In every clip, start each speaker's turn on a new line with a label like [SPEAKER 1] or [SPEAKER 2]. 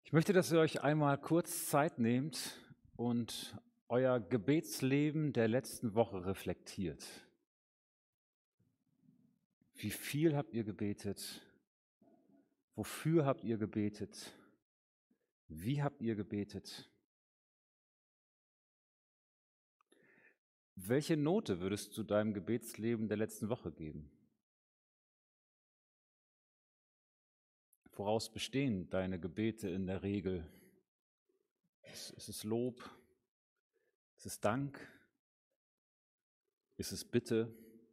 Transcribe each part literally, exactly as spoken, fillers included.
[SPEAKER 1] Ich möchte, dass ihr euch einmal kurz Zeit nehmt und euer Gebetsleben der letzten Woche reflektiert. Wie viel habt ihr gebetet? Wofür habt ihr gebetet? Wie habt ihr gebetet? Welche Note würdest du deinem Gebetsleben der letzten Woche geben? Woraus bestehen deine Gebete in der Regel? Ist es Lob? Ist es Dank? Ist es Bitte?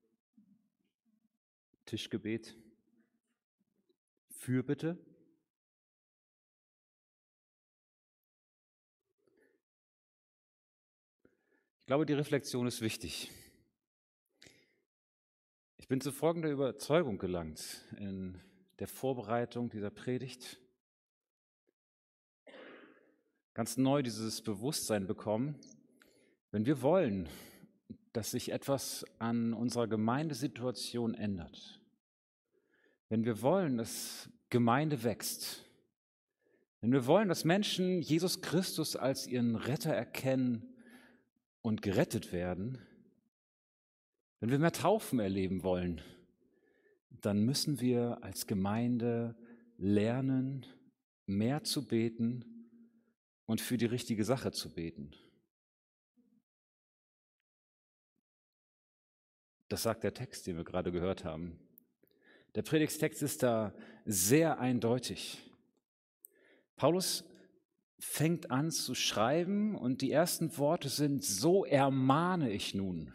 [SPEAKER 1] Tischgebet? Fürbitte? Ich glaube, die Reflexion ist wichtig. Ich bin zu folgender Überzeugung gelangt in der Vorbereitung dieser Predigt. Ganz neu dieses Bewusstsein bekommen, wenn wir wollen, dass sich etwas an unserer Gemeindesituation ändert, wenn wir wollen, dass Gemeinde wächst, wenn wir wollen, dass Menschen Jesus Christus als ihren Retter erkennen und gerettet werden, wenn wir mehr Taufen erleben wollen, dann müssen wir als Gemeinde lernen, mehr zu beten und für die richtige Sache zu beten. Das sagt der Text, den wir gerade gehört haben. Der Predigtstext ist da sehr eindeutig. Paulus fängt an zu schreiben und die ersten Worte sind: So ermahne ich nun.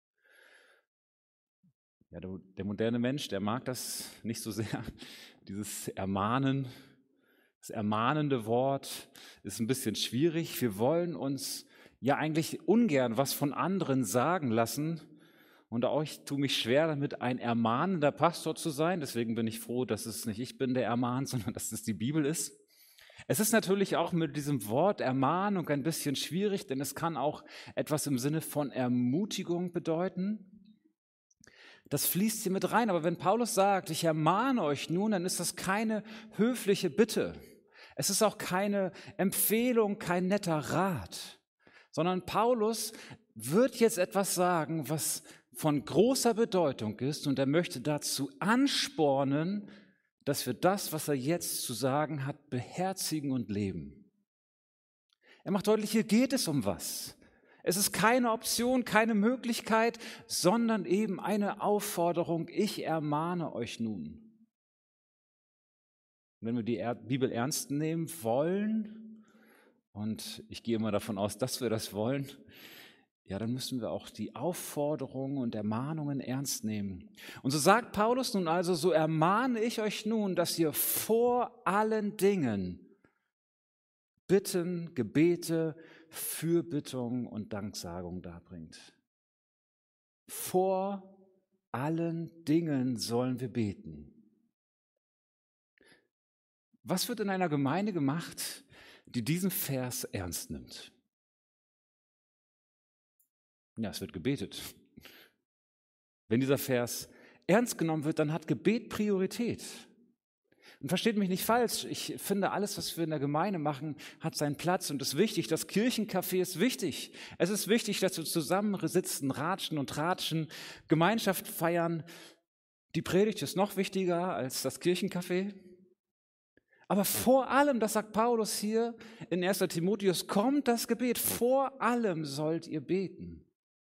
[SPEAKER 1] Ja, der, der moderne Mensch, der mag das nicht so sehr, dieses Ermahnen. Das ermahnende Wort ist ein bisschen schwierig. Wir wollen uns ja eigentlich ungern was von anderen sagen lassen. Und auch ich tue mich schwer damit, ein ermahnender Pastor zu sein. Deswegen bin ich froh, dass es nicht ich bin, der ermahnt, sondern dass es die Bibel ist. Es ist natürlich auch mit diesem Wort Ermahnung ein bisschen schwierig, denn es kann auch etwas im Sinne von Ermutigung bedeuten. Das fließt hier mit rein. Aber wenn Paulus sagt, ich ermahne euch nun, dann ist das keine höfliche Bitte. Es ist auch keine Empfehlung, kein netter Rat, sondern Paulus wird jetzt etwas sagen, was von großer Bedeutung ist, und er möchte dazu anspornen, dass wir das, was er jetzt zu sagen hat, beherzigen und leben. Er macht deutlich, hier geht es um was. Es ist keine Option, keine Möglichkeit, sondern eben eine Aufforderung: Ich ermahne euch nun. Wenn wir die Bibel ernst nehmen wollen, und ich gehe immer davon aus, dass wir das wollen, ja, dann müssen wir auch die Aufforderungen und Ermahnungen ernst nehmen. Und so sagt Paulus nun also: So ermahne ich euch nun, dass ihr vor allen Dingen Bitten, Gebete, Fürbittungen und Danksagung darbringt. Vor allen Dingen sollen wir beten. Was wird in einer Gemeinde gemacht, die diesen Vers ernst nimmt? Ja, es wird gebetet. Wenn dieser Vers ernst genommen wird, dann hat Gebet Priorität. Und versteht mich nicht falsch, ich finde, alles, was wir in der Gemeinde machen, hat seinen Platz und ist wichtig. Das Kirchencafé ist wichtig. Es ist wichtig, dass wir zusammen sitzen, ratschen und tratschen, Gemeinschaft feiern. Die Predigt ist noch wichtiger als das Kirchencafé. Aber vor allem, das sagt Paulus hier in erster Timotheus, kommt das Gebet. Vor allem sollt ihr beten.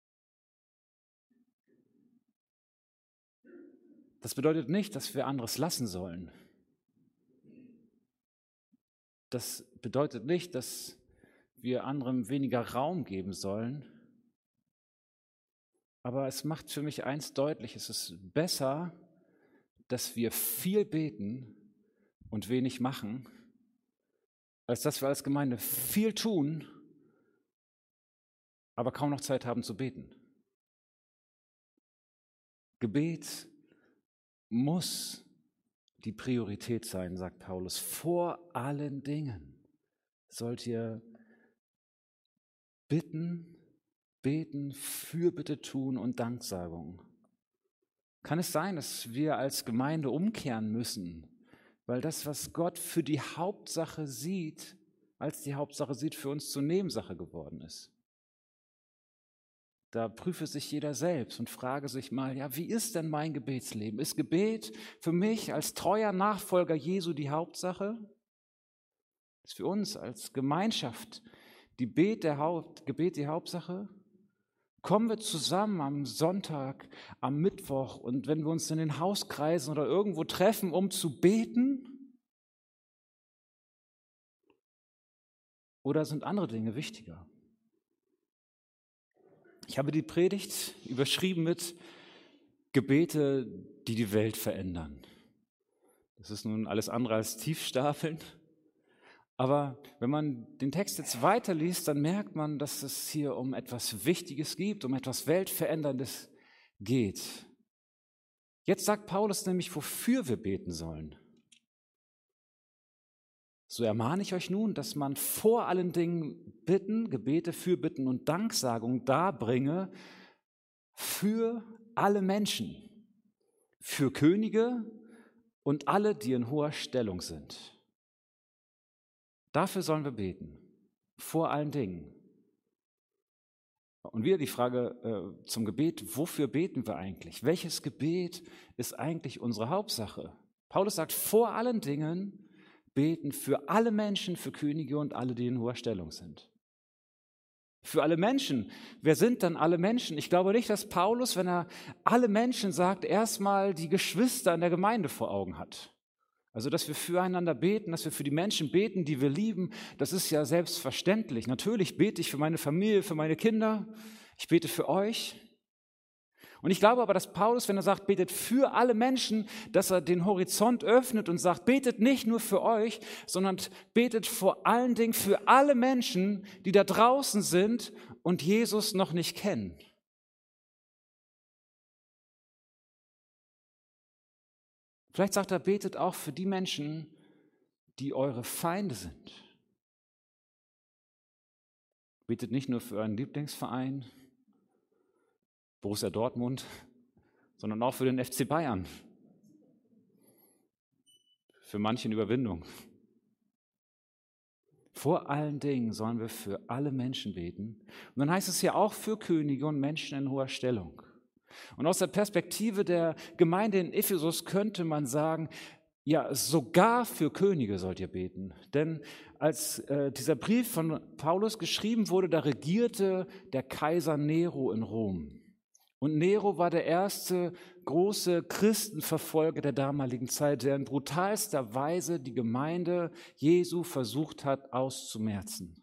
[SPEAKER 1] Das bedeutet nicht, dass wir anderes lassen sollen. Das bedeutet nicht, dass wir anderem weniger Raum geben sollen. Aber es macht für mich eins deutlich: Es ist besser, dass wir viel beten und wenig machen, als dass wir als Gemeinde viel tun, aber kaum noch Zeit haben zu beten. Gebet muss die Priorität sein, sagt Paulus. Vor allen Dingen sollt ihr bitten, beten, Fürbitte tun und Danksagung. Kann es sein, dass wir als Gemeinde umkehren müssen, weil das, was Gott für die Hauptsache sieht, als die Hauptsache sieht, für uns zur Nebensache geworden ist. Da prüfe sich jeder selbst und frage sich mal, ja, wie ist denn mein Gebetsleben? Ist Gebet für mich als treuer Nachfolger Jesu die Hauptsache? Ist für uns als Gemeinschaft die Bet der Haupt, Gebet die Hauptsache? Kommen wir zusammen am Sonntag, am Mittwoch und wenn wir uns in den Hauskreisen oder irgendwo treffen, um zu beten? Oder sind andere Dinge wichtiger? Ich habe die Predigt überschrieben mit Gebete, die die Welt verändern. Das ist nun alles andere als tiefstapelnd. Aber wenn man den Text jetzt weiterliest, dann merkt man, dass es hier um etwas Wichtiges geht, um etwas Weltveränderndes geht. Jetzt sagt Paulus nämlich, wofür wir beten sollen. So ermahne ich euch nun, dass man vor allen Dingen Bitten, Gebete, Fürbitten und Danksagung darbringe für alle Menschen, für Könige und alle, die in hoher Stellung sind. Dafür sollen wir beten, vor allen Dingen. Und wieder die Frage äh, zum Gebet, wofür beten wir eigentlich? Welches Gebet ist eigentlich unsere Hauptsache? Paulus sagt, vor allen Dingen beten für alle Menschen, für Könige und alle, die in hoher Stellung sind. Für alle Menschen. Wer sind dann alle Menschen? Ich glaube nicht, dass Paulus, wenn er alle Menschen sagt, erstmal die Geschwister in der Gemeinde vor Augen hat. Also, dass wir füreinander beten, dass wir für die Menschen beten, die wir lieben, das ist ja selbstverständlich. Natürlich bete ich für meine Familie, für meine Kinder, ich bete für euch. Und ich glaube aber, dass Paulus, wenn er sagt, betet für alle Menschen, dass er den Horizont öffnet und sagt, betet nicht nur für euch, sondern betet vor allen Dingen für alle Menschen, die da draußen sind und Jesus noch nicht kennen. Vielleicht sagt er, betet auch für die Menschen, die eure Feinde sind. Betet nicht nur für euren Lieblingsverein, Borussia Dortmund, sondern auch für den F C Bayern. Für manche in Überwindung. Vor allen Dingen sollen wir für alle Menschen beten. Und dann heißt es ja auch für Könige und Menschen in hoher Stellung. Und aus der Perspektive der Gemeinde in Ephesus könnte man sagen, ja, sogar für Könige sollt ihr beten. Denn als äh, dieser Brief von Paulus geschrieben wurde, da regierte der Kaiser Nero in Rom. Und Nero war der erste große Christenverfolger der damaligen Zeit, der in brutalster Weise die Gemeinde Jesu versucht hat auszumerzen.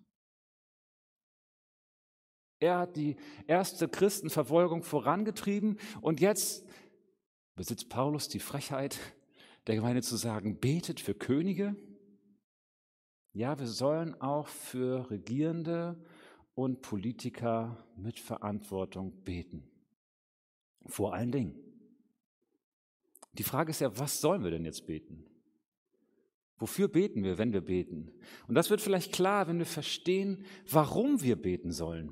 [SPEAKER 1] Er hat die erste Christenverfolgung vorangetrieben und jetzt besitzt Paulus die Frechheit, der Gemeinde zu sagen, betet für Könige. Ja, wir sollen auch für Regierende und Politiker mit Verantwortung beten. Vor allen Dingen. Die Frage ist ja, was sollen wir denn jetzt beten? Wofür beten wir, wenn wir beten? Und das wird vielleicht klar, wenn wir verstehen, warum wir beten sollen.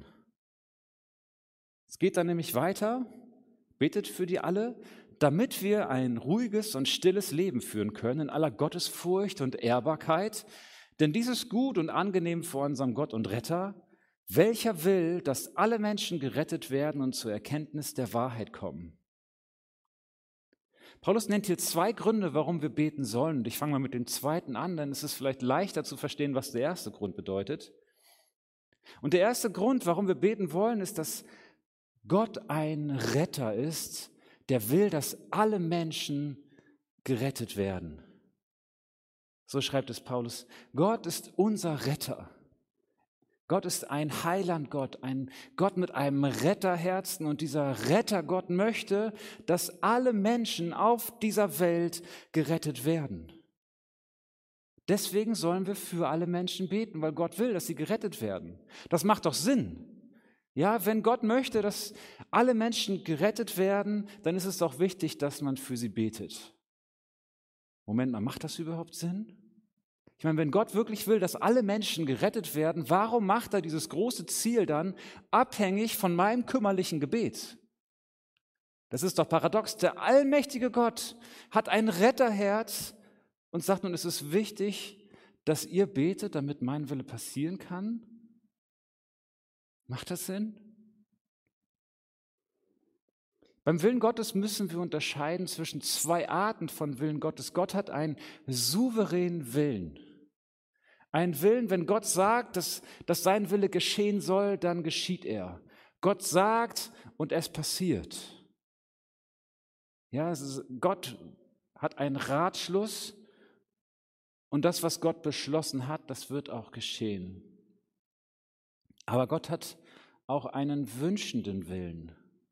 [SPEAKER 1] Es geht dann nämlich weiter, betet für die alle, damit wir ein ruhiges und stilles Leben führen können in aller Gottesfurcht und Ehrbarkeit, denn dies ist gut und angenehm vor unserem Gott und Retter, welcher will, dass alle Menschen gerettet werden und zur Erkenntnis der Wahrheit kommen. Paulus nennt hier zwei Gründe, warum wir beten sollen. Und ich fange mal mit dem zweiten an, denn es ist vielleicht leichter zu verstehen, was der erste Grund bedeutet. Und der erste Grund, warum wir beten wollen, ist, dass Gott ein Retter ist, der will, dass alle Menschen gerettet werden. So schreibt es Paulus. Gott ist unser Retter. Gott ist ein Heilandgott, ein Gott mit einem Retterherzen und dieser Rettergott möchte, dass alle Menschen auf dieser Welt gerettet werden. Deswegen sollen wir für alle Menschen beten, weil Gott will, dass sie gerettet werden. Das macht doch Sinn. Ja, wenn Gott möchte, dass alle Menschen gerettet werden, dann ist es doch wichtig, dass man für sie betet. Moment mal, macht das überhaupt Sinn? Ich meine, wenn Gott wirklich will, dass alle Menschen gerettet werden, warum macht er dieses große Ziel dann abhängig von meinem kümmerlichen Gebet? Das ist doch paradox. Der allmächtige Gott hat ein Retterherz und sagt, nun ist es wichtig, dass ihr betet, damit mein Wille passieren kann? Macht das Sinn? Beim Willen Gottes müssen wir unterscheiden zwischen zwei Arten von Willen Gottes. Gott hat einen souveränen Willen. Einen Willen, wenn Gott sagt, dass, dass sein Wille geschehen soll, dann geschieht er. Gott sagt und es passiert. Ja, es ist, Gott hat einen Ratschluss und das, was Gott beschlossen hat, das wird auch geschehen. Aber Gott hat auch einen wünschenden Willen.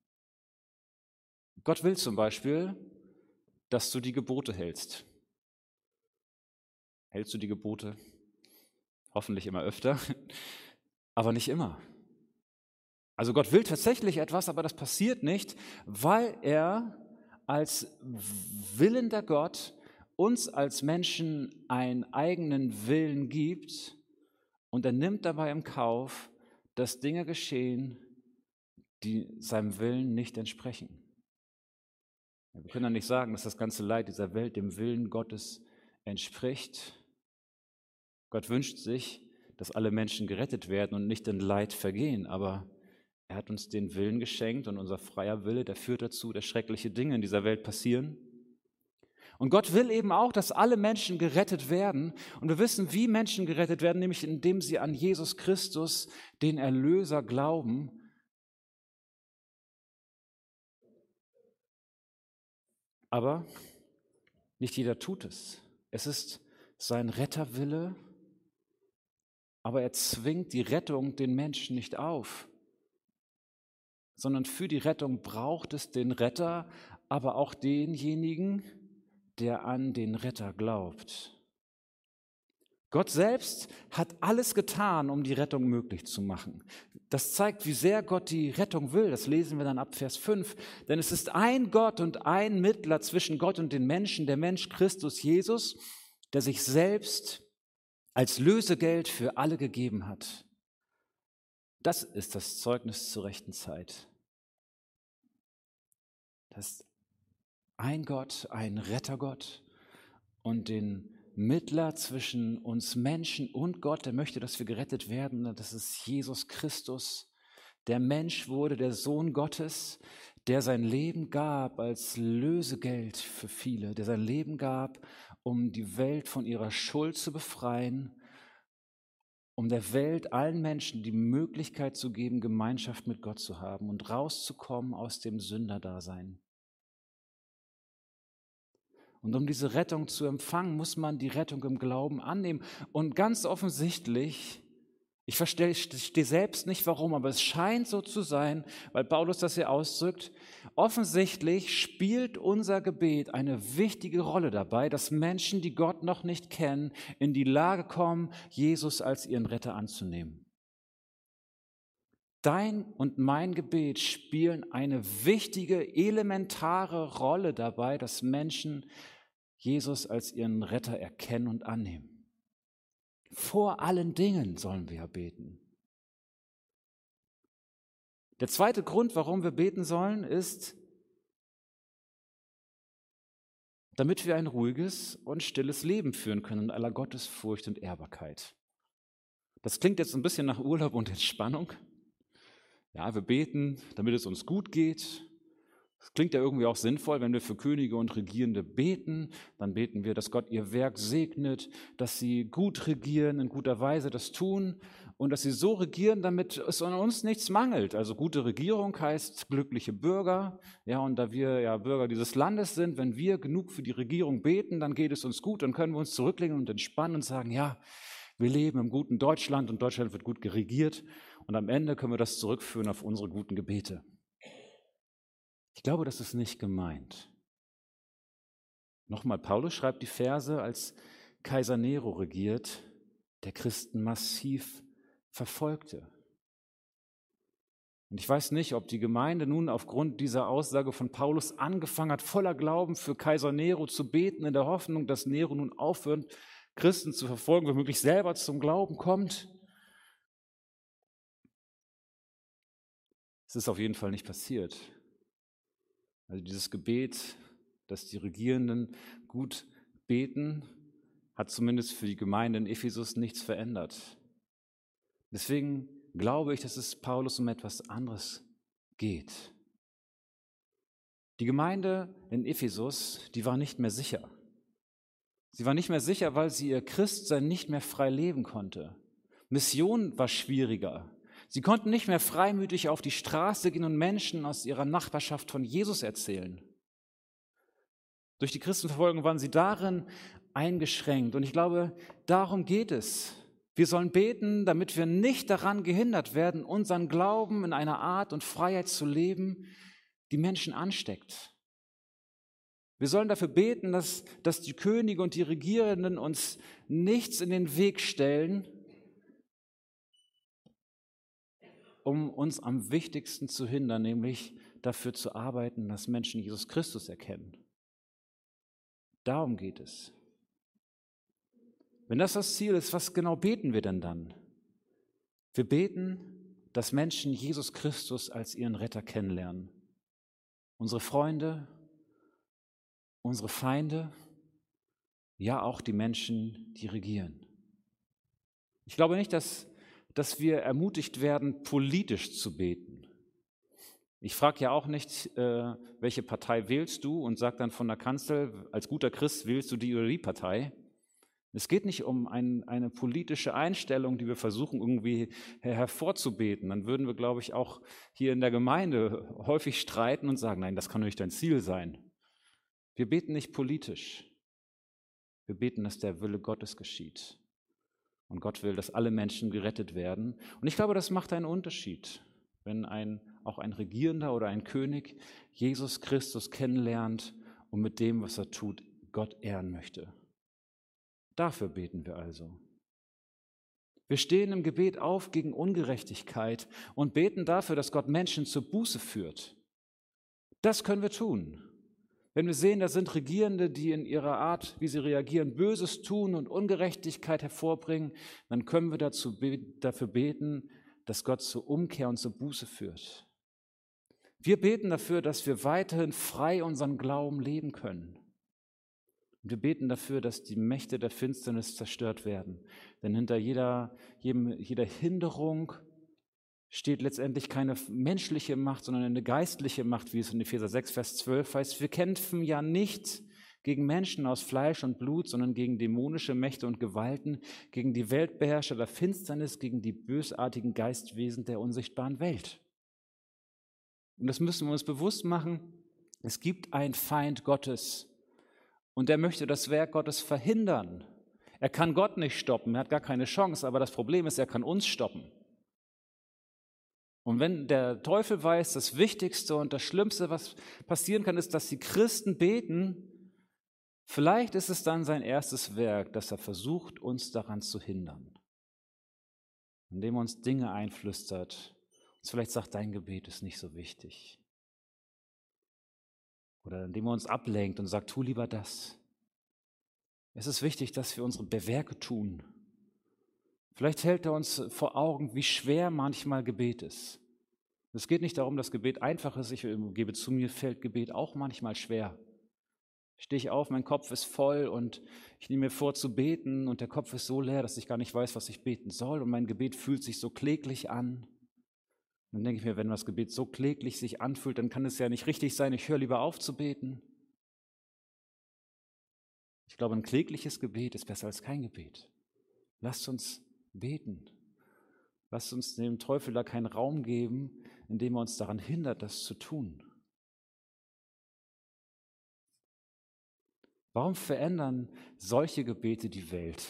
[SPEAKER 1] Gott will zum Beispiel, dass du die Gebote hältst. Hältst du die Gebote? Hoffentlich immer öfter, aber nicht immer. Also Gott will tatsächlich etwas, aber das passiert nicht, weil er als willender Gott uns als Menschen einen eigenen Willen gibt und er nimmt dabei im Kauf, dass Dinge geschehen, die seinem Willen nicht entsprechen. Wir können ja nicht sagen, dass das ganze Leid dieser Welt dem Willen Gottes entspricht. Gott wünscht sich, dass alle Menschen gerettet werden und nicht in Leid vergehen, aber er hat uns den Willen geschenkt und unser freier Wille, der führt dazu, dass schreckliche Dinge in dieser Welt passieren. Und Gott will eben auch, dass alle Menschen gerettet werden. Und wir wissen, wie Menschen gerettet werden, nämlich indem sie an Jesus Christus, den Erlöser, glauben. Aber nicht jeder tut es. Es ist sein Retterwille, aber er zwingt die Rettung den Menschen nicht auf, sondern für die Rettung braucht es den Retter, aber auch denjenigen, der an den Retter glaubt. Gott selbst hat alles getan, um die Rettung möglich zu machen. Das zeigt, wie sehr Gott die Rettung will. Das lesen wir dann ab Vers fünf. Denn es ist ein Gott und ein Mittler zwischen Gott und den Menschen, der Mensch Christus Jesus, der sich selbst als Lösegeld für alle gegeben hat. Das ist das Zeugnis zur rechten Zeit. Das ist ein Gott, ein Rettergott und den Mittler zwischen uns Menschen und Gott, der möchte, dass wir gerettet werden. Das ist Jesus Christus, der Mensch wurde, der Sohn Gottes, der sein Leben gab als Lösegeld für viele, der sein Leben gab, um die Welt von ihrer Schuld zu befreien, um der Welt, allen Menschen die Möglichkeit zu geben, Gemeinschaft mit Gott zu haben und rauszukommen aus dem Sünderdasein. Und um diese Rettung zu empfangen, muss man die Rettung im Glauben annehmen. Und ganz offensichtlich, ich verstehe verstehe selbst nicht warum, aber es scheint so zu sein, weil Paulus das hier ausdrückt, offensichtlich spielt unser Gebet eine wichtige Rolle dabei, dass Menschen, die Gott noch nicht kennen, in die Lage kommen, Jesus als ihren Retter anzunehmen. Dein und mein Gebet spielen eine wichtige, elementare Rolle dabei, dass Menschen Jesus als ihren Retter erkennen und annehmen. Vor allen Dingen sollen wir beten. Der zweite Grund, warum wir beten sollen, ist, damit wir ein ruhiges und stilles Leben führen können in aller Gottesfurcht und Ehrbarkeit. Das klingt jetzt ein bisschen nach Urlaub und Entspannung. Ja, wir beten, damit es uns gut geht. Das klingt ja irgendwie auch sinnvoll, wenn wir für Könige und Regierende beten, dann beten wir, dass Gott ihr Werk segnet, dass sie gut regieren, in guter Weise das tun und dass sie so regieren, damit es an uns nichts mangelt. Also gute Regierung heißt glückliche Bürger. Ja, und da wir ja Bürger dieses Landes sind, wenn wir genug für die Regierung beten, dann geht es uns gut, dann können wir uns zurücklehnen und entspannen und sagen, ja, wir leben im guten Deutschland und Deutschland wird gut geregiert und am Ende können wir das zurückführen auf unsere guten Gebete. Ich glaube, das ist nicht gemeint. Nochmal, Paulus schreibt die Verse, als Kaiser Nero regiert, der Christen massiv verfolgte. Und ich weiß nicht, ob die Gemeinde nun aufgrund dieser Aussage von Paulus angefangen hat, voller Glauben für Kaiser Nero zu beten, in der Hoffnung, dass Nero nun aufhört, Christen zu verfolgen, womöglich selber zum Glauben kommt. Es ist auf jeden Fall nicht passiert. Also dieses Gebet, dass die Regierenden gut beten, hat zumindest für die Gemeinde in Ephesus nichts verändert. Deswegen glaube ich, dass es Paulus um etwas anderes geht. Die Gemeinde in Ephesus, die war nicht mehr sicher. Sie war nicht mehr sicher, weil sie ihr Christsein nicht mehr frei leben konnte. Mission war schwieriger. Sie konnten nicht mehr freimütig auf die Straße gehen und Menschen aus ihrer Nachbarschaft von Jesus erzählen. Durch die Christenverfolgung waren sie darin eingeschränkt. Und ich glaube, darum geht es. Wir sollen beten, damit wir nicht daran gehindert werden, unseren Glauben in einer Art und Freiheit zu leben, die Menschen ansteckt. Wir sollen dafür beten, dass, dass die Könige und die Regierenden uns nichts in den Weg stellen, um uns am wichtigsten zu hindern, nämlich dafür zu arbeiten, dass Menschen Jesus Christus erkennen. Darum geht es. Wenn das das Ziel ist, was genau beten wir denn dann? Wir beten, dass Menschen Jesus Christus als ihren Retter kennenlernen. Unsere Freunde, unsere Feinde, ja auch die Menschen, die regieren. Ich glaube nicht, dass, dass wir ermutigt werden, politisch zu beten. Ich frage ja auch nicht, äh, welche Partei wählst du und sage dann von der Kanzel, als guter Christ wählst du die oder die Partei. Es geht nicht um ein, eine politische Einstellung, die wir versuchen irgendwie her- hervorzubeten. Dann würden wir, glaube ich, auch hier in der Gemeinde häufig streiten und sagen, nein, das kann doch nicht dein Ziel sein. Wir beten nicht politisch. Wir beten, dass der Wille Gottes geschieht. Und Gott will, dass alle Menschen gerettet werden. Und ich glaube, das macht einen Unterschied, wenn ein, auch ein Regierender oder ein König Jesus Christus kennenlernt und mit dem, was er tut, Gott ehren möchte. Dafür beten wir also. Wir stehen im Gebet auf gegen Ungerechtigkeit und beten dafür, dass Gott Menschen zur Buße führt. Das können wir tun. Wenn wir sehen, da sind Regierende, die in ihrer Art, wie sie reagieren, Böses tun und Ungerechtigkeit hervorbringen, dann können wir dazu be- dafür beten, dass Gott zur Umkehr und zur Buße führt. Wir beten dafür, dass wir weiterhin frei unseren Glauben leben können. Und wir beten dafür, dass die Mächte der Finsternis zerstört werden. Denn hinter jeder, jedem, jeder Hinderung steht letztendlich keine menschliche Macht, sondern eine geistliche Macht, wie es in Epheser sechs, Vers zwölf heißt. Wir kämpfen ja nicht gegen Menschen aus Fleisch und Blut, sondern gegen dämonische Mächte und Gewalten, gegen die Weltbeherrscher der Finsternis, gegen die bösartigen Geistwesen der unsichtbaren Welt. Und das müssen wir uns bewusst machen. Es gibt einen Feind Gottes. Und der möchte das Werk Gottes verhindern. Er kann Gott nicht stoppen, er hat gar keine Chance, aber das Problem ist, er kann uns stoppen. Und wenn der Teufel weiß, das Wichtigste und das Schlimmste, was passieren kann, ist, dass die Christen beten, vielleicht ist es dann sein erstes Werk, dass er versucht, uns daran zu hindern. Indem er uns Dinge einflüstert, uns vielleicht sagt, dein Gebet ist nicht so wichtig. Oder indem er uns ablenkt und sagt, tu lieber das. Es ist wichtig, dass wir unsere Werke tun. Vielleicht hält er uns vor Augen, wie schwer manchmal Gebet ist. Es geht nicht darum, dass Gebet einfach ist. Ich gebe zu, mir fällt Gebet auch manchmal schwer. Stehe ich auf, mein Kopf ist voll und ich nehme mir vor zu beten und der Kopf ist so leer, dass ich gar nicht weiß, was ich beten soll und mein Gebet fühlt sich so kläglich an. Dann denke ich mir, wenn das Gebet so kläglich sich anfühlt, dann kann es ja nicht richtig sein, ich höre lieber auf zu beten. Ich glaube, ein klägliches Gebet ist besser als kein Gebet. Lasst uns beten. Lasst uns dem Teufel da keinen Raum geben, indem er uns daran hindert, das zu tun. Warum verändern solche Gebete die Welt?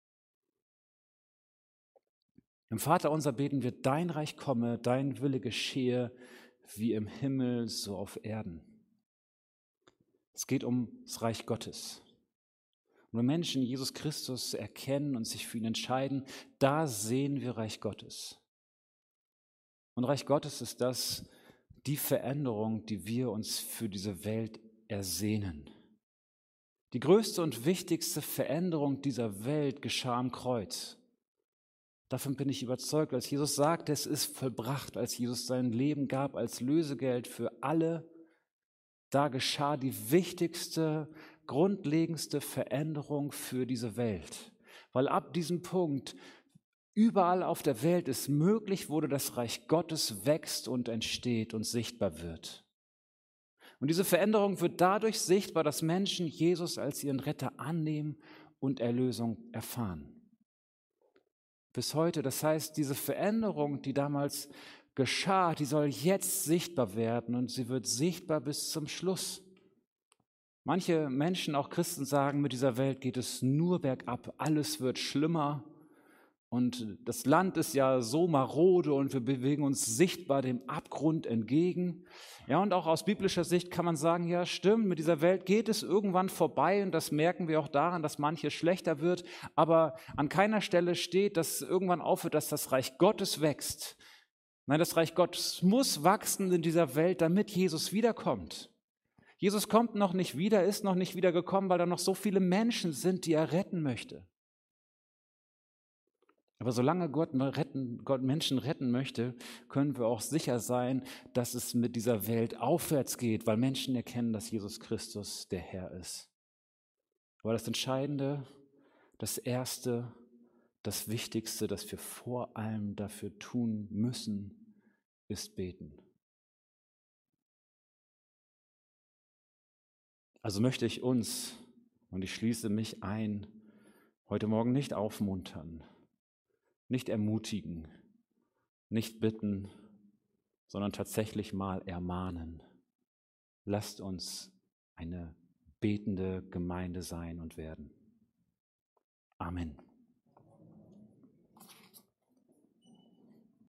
[SPEAKER 1] Im Vaterunser beten wir, dein Reich komme, dein Wille geschehe, wie im Himmel, so auf Erden. Es geht um das Reich Gottes. Und wenn Menschen Jesus Christus erkennen und sich für ihn entscheiden, da sehen wir Reich Gottes. Und Reich Gottes ist das, die Veränderung, die wir uns für diese Welt ersehnen. Die größte und wichtigste Veränderung dieser Welt geschah am Kreuz. Davon bin ich überzeugt, als Jesus sagte, es ist vollbracht, als Jesus sein Leben gab als Lösegeld für alle, da geschah die wichtigste grundlegendste Veränderung für diese Welt. Weil ab diesem Punkt überall auf der Welt es möglich wurde, dass Reich Gottes wächst und entsteht und sichtbar wird. Und diese Veränderung wird dadurch sichtbar, dass Menschen Jesus als ihren Retter annehmen und Erlösung erfahren. Bis heute, das heißt, diese Veränderung, die damals geschah, die soll jetzt sichtbar werden und sie wird sichtbar bis zum Schluss. Manche Menschen, auch Christen, sagen, mit dieser Welt geht es nur bergab, alles wird schlimmer und das Land ist ja so marode und wir bewegen uns sichtbar dem Abgrund entgegen. Ja, und auch aus biblischer Sicht kann man sagen, ja stimmt, mit dieser Welt geht es irgendwann vorbei und das merken wir auch daran, dass manches schlechter wird, aber an keiner Stelle steht, dass irgendwann aufhört, dass das Reich Gottes wächst. Nein, das Reich Gottes muss wachsen in dieser Welt, damit Jesus wiederkommt. Jesus kommt noch nicht wieder, ist noch nicht wieder gekommen, weil da noch so viele Menschen sind, die er retten möchte. Aber solange Gott, retten, Gott Menschen retten möchte, können wir auch sicher sein, dass es mit dieser Welt aufwärts geht, weil Menschen erkennen, dass Jesus Christus der Herr ist. Aber das Entscheidende, das Erste, das Wichtigste, das wir vor allem dafür tun müssen, ist beten. Also möchte ich uns, und ich schließe mich ein, heute Morgen nicht aufmuntern, nicht ermutigen, nicht bitten, sondern tatsächlich mal ermahnen. Lasst uns eine betende Gemeinde sein und werden. Amen.